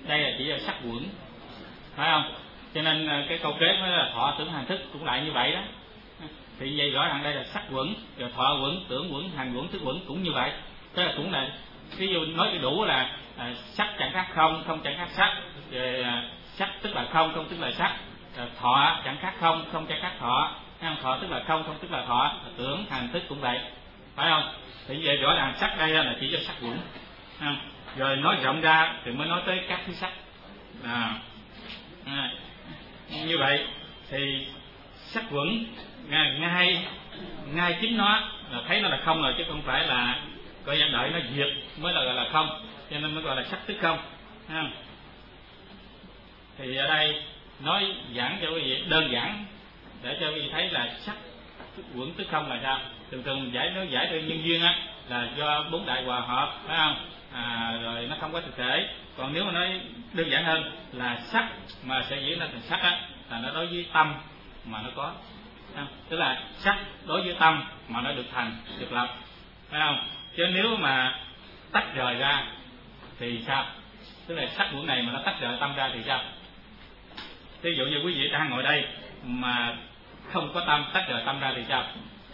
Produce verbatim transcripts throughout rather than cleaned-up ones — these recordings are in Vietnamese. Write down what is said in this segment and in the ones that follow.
đây là chỉ là sắc quẩn, phải không? Cho nên cái câu kế nó là thọ tưởng hành thức cũng lại như vậy đó. Thì vậy rõ ràng đây là sắc quẩn, rồi thọ quẩn, tưởng quẩn, hành quẩn, thức quẩn cũng như vậy. Tức là cũng là ví dụ nói cho đủ là à, sắc chẳng khác không, không chẳng khác sắc, rồi à, sắc tức là không, không tức là sắc, rồi thọ chẳng khác không, không chẳng khác thọ, thọ tức là không, không tức là thọ, tưởng hành thức cũng vậy, phải không? Thì vậy rõ ràng sắc đây là chỉ cho sắc quẩn. Rồi nói rộng ra thì mới nói tới các thứ sắc. À, à, như vậy thì sắc quẩn ngay ngay chính nó là thấy nó là không rồi, chứ không phải là coi như đợi nó diệt mới là gọi là không, cho nên mới gọi là sắc tức không. À, thì ở đây nói giảng cho quý vị đơn giản để cho quý vị thấy là sắc quẩn tức không là sao. Thường thường mình giải nó giải theo nhân duyên á là do bốn đại hòa hợp, phải không? À, rồi nó không có thực thể. Còn nếu mà nói đơn giản hơn là sắc mà sẽ diễn ra thành sắc á là nó đối với tâm mà nó có, à, tức là sắc đối với tâm mà nó được thành được lập, phải không? Chứ nếu mà tách rời ra thì sao? Tức là sắc quẩn này mà nó tách rời tâm ra thì sao? Ví dụ như quý vị đang ngồi đây mà không có tâm, tách rời tâm ra thì sao?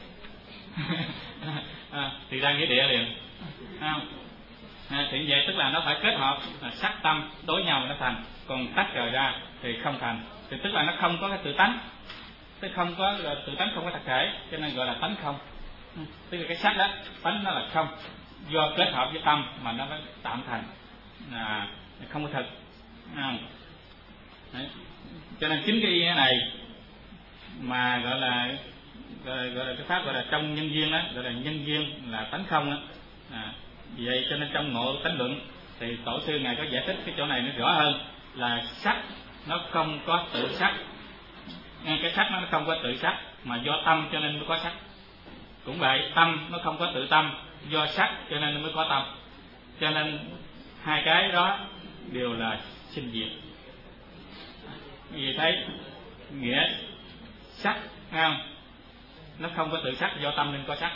À, thì ra nghĩa địa liền, không? À, thì vậy tức là nó phải kết hợp à, sắc tâm đối nhau nó thành, còn tách rời ra thì không thành. Thì tức là nó không có cái tự tánh, tức không có tự tánh, không có thực thể, cho nên gọi là tánh không. Tức là cái sắc đó tánh nó là không, do kết hợp với tâm mà nó mới tạm thành à, không có thực. À, đấy. Cho nên chính cái ý này mà gọi là gọi là, gọi là cái pháp gọi là trong nhân duyên đó, gọi là nhân duyên là tánh không đó. À, vậy cho nên trong ngộ tánh luận thì tổ sư ngài có giải thích cái chỗ này nó rõ hơn là sắc nó không có tự sắc, cái sắc nó không có tự sắc mà do tâm cho nên mới có sắc. Cũng vậy, tâm nó không có tự tâm, do sắc cho nên nó mới có tâm. Cho nên hai cái đó đều là sinh diệt. Vì thấy nghĩa sắc, không? Nó không có tự sắc, do tâm nên có sắc.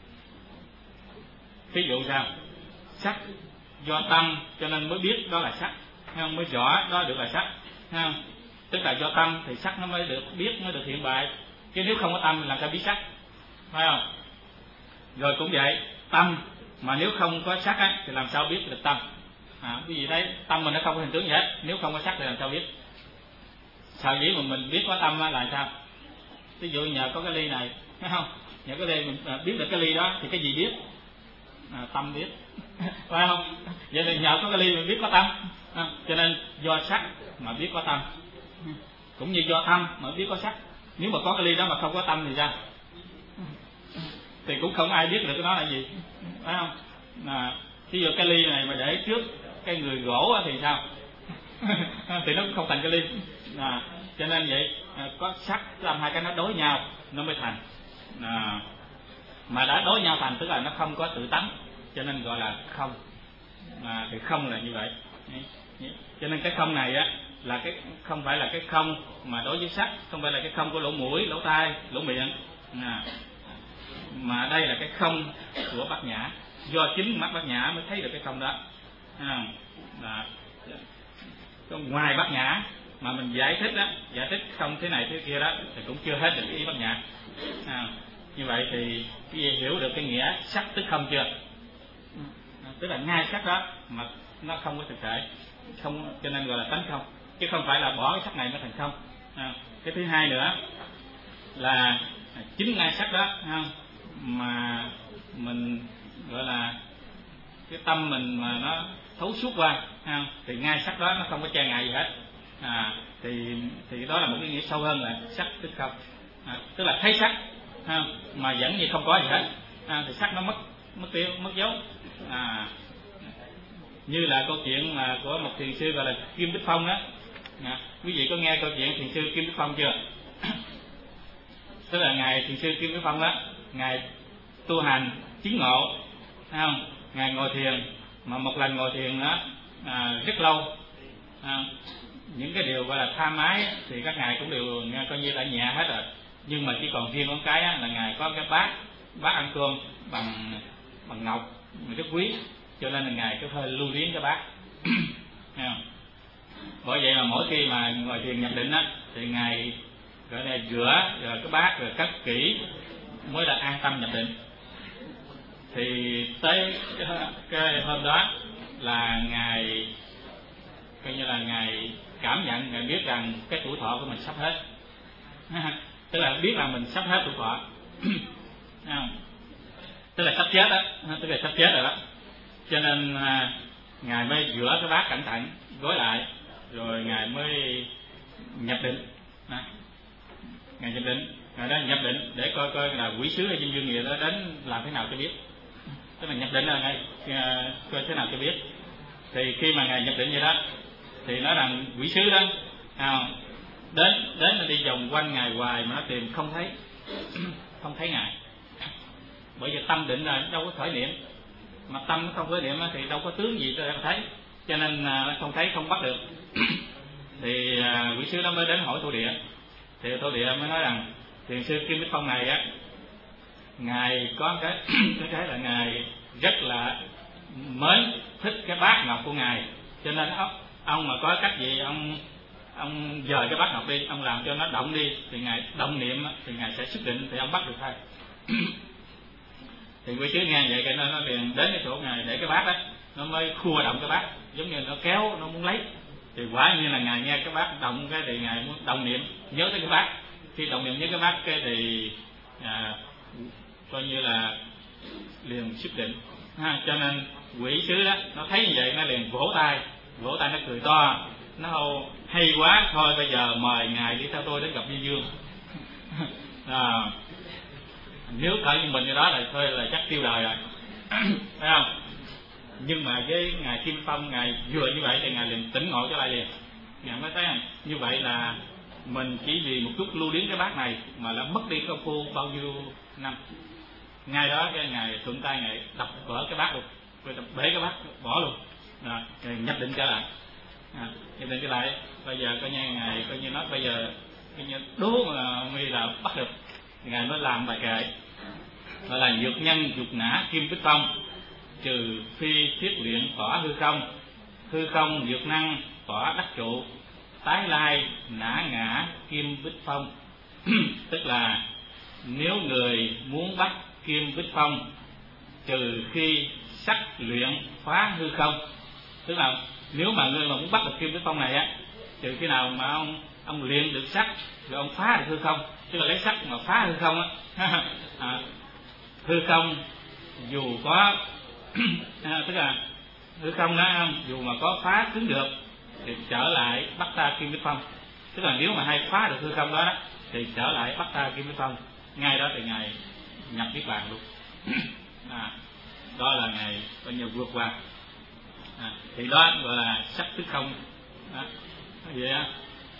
Ví dụ sao? Sắc do tâm cho nên mới biết đó là sắc, không? Mới rõ đó được là sắc, không? Tức là do tâm thì sắc nó mới được biết, nó được hiện bày. Chứ nếu không có tâm thì làm sao biết sắc, phải không? Rồi cũng vậy, tâm mà nếu không có sắc á, thì làm sao biết được tâm? À, quý vị thấy tâm mình nó không có hình tướng gì hết, nếu không có sắc thì làm sao biết? Sao dĩ mà mình biết có tâm là sao? Ví dụ nhờ có cái ly này, thấy không? Nhờ cái ly mình biết được cái ly đó thì cái gì biết? À, tâm biết, phải không? Vậy thì nhờ có cái ly mình biết có tâm, à, cho nên do sắc mà biết có tâm, cũng như do tâm mà biết có sắc. Nếu mà có cái ly đó mà không có tâm thì sao? Thì cũng không ai biết được cái đó là gì, phải không? À, ví dụ cái ly này mà để trước cái người gỗ thì sao? Thì nó cũng không thành cái ly. À, cho nên vậy à, có sắc làm hai cái nó đối nhau nó mới thành. À, mà đã đối nhau thành tức là nó không có tự tánh, cho nên gọi là không. À, thì không là như vậy. Cho nên cái không này á là cái không phải là cái không mà đối với sắc, không phải là cái không của lỗ mũi, lỗ tai, lỗ miệng, à, mà đây là cái không của bát nhã, do chính mắt bát nhã mới thấy được cái không đó. À, à, ngoài bát nhã mà mình giải thích đó, giải thích không thế này thế kia đó thì cũng chưa hết được cái ý bát nhã. À, như vậy thì quý vị hiểu được cái nghĩa sắc tức không chưa? À, tức là ngay sắc đó mà nó không có thực thể, không, cho nên gọi là tánh không, chứ không phải là bỏ cái sắc này nó thành không. À, cái thứ hai nữa là chính ngay sắc đó không? Mà mình gọi là cái tâm mình mà nó thấu suốt qua, không? Thì ngay sắc đó nó không có che ngại gì hết. À, thì thì đó là một cái nghĩa sâu hơn là sắc tức không. À, tức là thấy sắc không? Mà vẫn như không có gì hết. À, thì sắc nó mất mất tiêu, mất dấu. À, như là câu chuyện mà của một thiền sư gọi là Kim Đức Phong đó. À, quý vị có nghe câu chuyện thiền sư Kim Đức Phong chưa? Tức là ngài thiền sư Kim Đức Phong đó, ngài tu hành chứng ngộ, không? Ngài ngồi thiền mà một lần ngồi thiền đó à, rất lâu. À, những cái điều gọi là tha mái thì các ngài cũng đều nghe coi như đã nhẹ hết rồi, nhưng mà chỉ còn riêng một cái á, là ngài có cái bát bát ăn cơm bằng bằng ngọc rất quý, cho nên là ngài cứ hơi lưu luyến cái bát. Bởi vậy mà mỗi khi mà ngồi thiền nhập định á thì ngài gọi là rửa rồi cái bát rồi cất kỹ mới là an tâm nhập định. Thì tới cái, cái hôm đó là ngài coi như là ngài cảm nhận, ngài biết rằng cái tuổi thọ của mình sắp hết. Tức là biết là mình sắp hết tuổi thọ. Tức là sắp chết đó, tức là sắp chết rồi đó. Cho nên à, ngài mới rửa cái bát cẩn thận, gói lại, rồi ngài mới nhập định. À, ngài nhập định, ngài đó nhập định để coi coi là quỷ sứ hay diêm dương gì đó đến làm thế nào cho biết. Tức là nhập định là ngài à, coi thế nào cho biết. Thì khi mà ngài nhập định vậy đó, thì nói rằng quỷ sứ đó à, đến đến là đi vòng quanh ngài hoài mà nó tìm không thấy, không thấy ngài. Bởi vì tâm định là đâu có khởi niệm, mà tâm không khởi niệm thì đâu có tướng gì cho thấy, cho nên không thấy, không bắt được. Thì quỷ sứ đó mới đến hỏi Thổ Địa. Thì Thổ Địa mới nói rằng thiền sư Kim Bích Phong này á, ngài có cái cái cái là ngài rất là mến thích cái bát ngọc của ngài, cho nên ông, ông mà có cách gì ông ông dời cái bát ngọc đi, ông làm cho nó động đi, thì ngài động niệm thì ngài sẽ xuất định, thì ông bắt được thôi. Thì quỷ sứ nghe vậy cái nó, nó liền đến cái chỗ ngài để cái bát đó, nó mới khua động cái bát, giống như nó kéo, nó muốn lấy. Thì quả nhiên là ngài nghe cái bát động cái thì ngài muốn động niệm nhớ tới cái bát. Khi động niệm nhớ cái bát cái thì à, coi như là liền xuất định. Ha, cho nên quỷ sứ đó nó thấy như vậy nó liền vỗ tay, vỗ tay nó cười to, nó hô hay quá, thôi bây giờ mời ngài đi theo tôi đến gặp Diêm Dương. À, nếu cỡ như mình như đó là thôi là chắc tiêu đời rồi. Thấy không? Nhưng mà với ngài Kim Phong, ngài vừa như vậy thì ngài liền tỉnh ngộ trở lại liền. Ngài mới thấy như vậy là mình chỉ vì một chút lưu luyến cái bát này mà đã mất đi công phu bao nhiêu năm. Ngay đó cái ngài thuận tay ngài đập vỡ cái bát luôn, rồi đập bể cái bát bỏ luôn. À, rồi nhập định trở lại. À, nhập định trở lại. Bây giờ coi như ngài coi như nói bây giờ coi như đố mà mi là bắt được. Ngài mới làm bài kệ gọi là nhược nhân dục ngã Kim Bích Phong, trừ phi thiết luyện tỏa hư không, hư không nhược năng tỏa đắc trụ, tái lai nã ngã Kim Bích Phong. Tức là nếu người muốn bắt Kim Bích Phong, trừ khi sắc luyện phá hư không. Tức là nếu mà người mà muốn bắt được Kim Bích Phong này á, trừ khi nào mà ông ông luyện được sắc rồi ông phá được hư không. Tức là lấy sắc mà phá hư không á. À, hư không dù có à, tức là hư không đó, dù mà có phá cứng được thì trở lại bắt ta Kim Bích Phong. Tức là nếu mà hay phá được hư không đó, đó thì trở lại bắt ta Kim Bích Phong. Ngay đó thì ngài nhập niết bàn luôn. À, đó là ngài coi như vượt qua. À, thì đó gọi là sắc tức không. Đó, vậy á.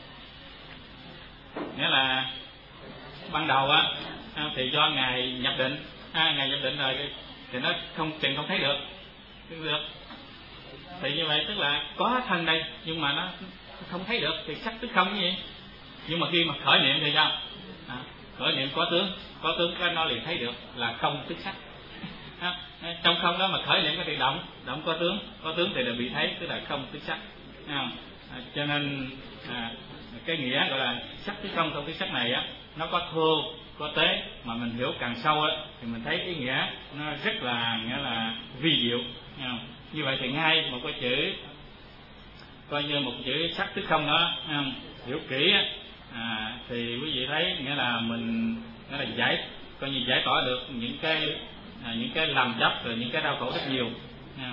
Nghĩa là ban đầu á thì do ngài nhập định, à, ngài nhập định rồi thì nó không chừng không thấy được, không được. Thì như vậy tức là có thân đây nhưng mà nó không thấy được thì sắc tức không cái gì. Nhưng mà khi mà khởi niệm thì sao? À, khởi niệm có tướng, có tướng cái nó liền thấy được là không tức sắc. À, trong không đó mà khởi niệm cái thì động, động có tướng, có tướng thì là bị thấy, tức là không tức sắc. À, cho nên à, cái nghĩa gọi là sắc tức không, không tức sắc này á, nó có thô, có tế, mà mình hiểu càng sâu á thì mình thấy ý nghĩa nó rất là nghĩa là vi diệu. À, như vậy thì ngay một cái chữ coi như một chữ sắc tức không đó, à, hiểu kỹ á, à, thì quý vị thấy nghĩa là mình nghĩa là giải coi như giải tỏa được những cái à, những cái lầm chấp rồi những cái đau khổ rất nhiều. À,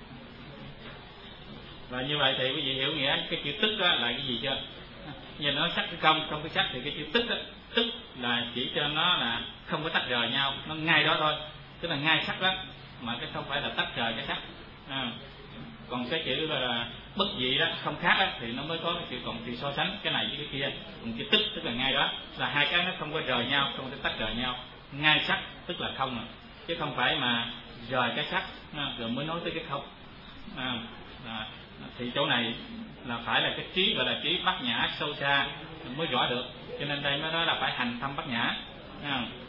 và như vậy thì quý vị hiểu nghĩa cái chữ tức đó là cái gì chưa? Nhìn nó sắc tức không, không có sắc thì cái chữ tức đó, tức là chỉ cho nó là không có tách rời nhau, nó ngay đó thôi, tức là ngay sắc đó, mà cái không phải là tách rời cái sắc. À, còn cái chữ là bất dị đó, không khác đó, thì nó mới có cái chữ còn thì so sánh cái này với cái kia. Còn chữ tức tức là ngay đó, là hai cái nó không có rời nhau, không có tách rời nhau. Ngay sắc tức là không, à, chứ không phải mà rời cái sắc rồi mới nói tới cái không. À, à, thì chỗ này là phải là cái trí gọi là trí bát nhã sâu xa mới rõ được. Cho nên đây mới nói là phải hành thâm bát nhã. À,